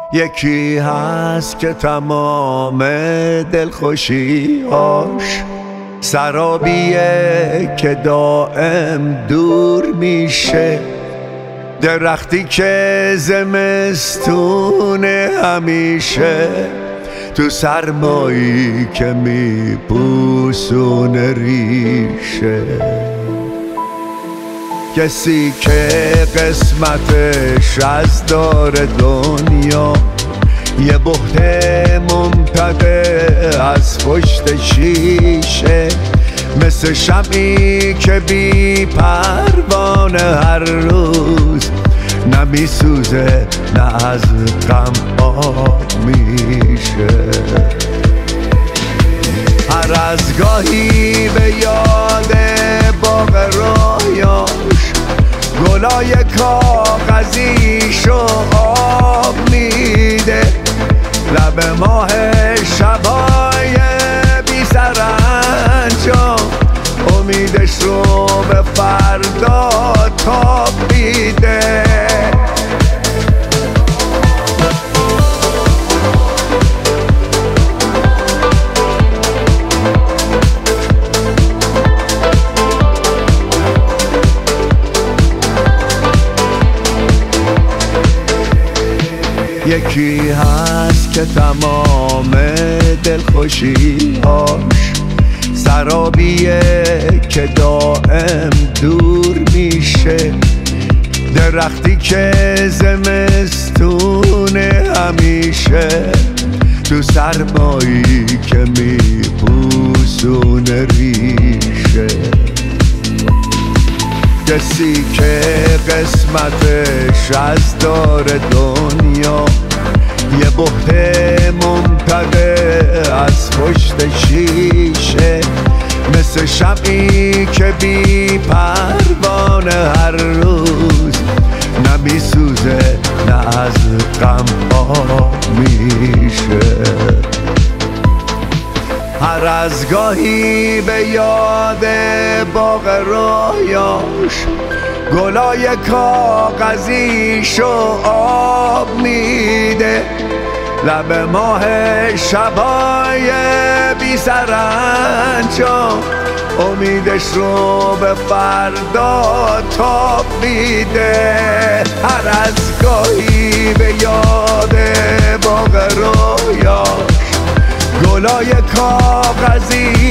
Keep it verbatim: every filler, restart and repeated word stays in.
یکی هست که تمام دلخوشی‌هاش سرابیه که دائم دور میشه، درختی که زمستونه همیشه تو سرمایی که میپوسونه ریشه. کسی که قسمتش از دار دنیا یه بهت ممتده از پشت شیشه، مثل شمعی که بی پروانه هر روز نمیسوزه نه از غم آب میشه. هر از گاهی به یاد باغ رویاش گلای کاغذیشو آب میده، لب ماه شبای بی سرانجام امیدش رو به فردا تاب میده. یکی هست که تمام دلخوشی‌هاش سرابیه که دائم دور میشه، درختی که زمستونه همیشه تو سرمایی که میپوسونه ریشه. کسی که قسمتش از دار دنیا یه بهت ممتده از پشت شیشه، مثل شمعی که بی پروانه هر روز نمیسوزه نه از غم آب میشه. هر از گاهی به یاد باغ رویاش گلای کاغذیشو آب میده، لب ماه شبای بی سرانجام امیدش رو به فردا تاب میده. هر از گاهی به یاد باغ رویاش گلای کاغذی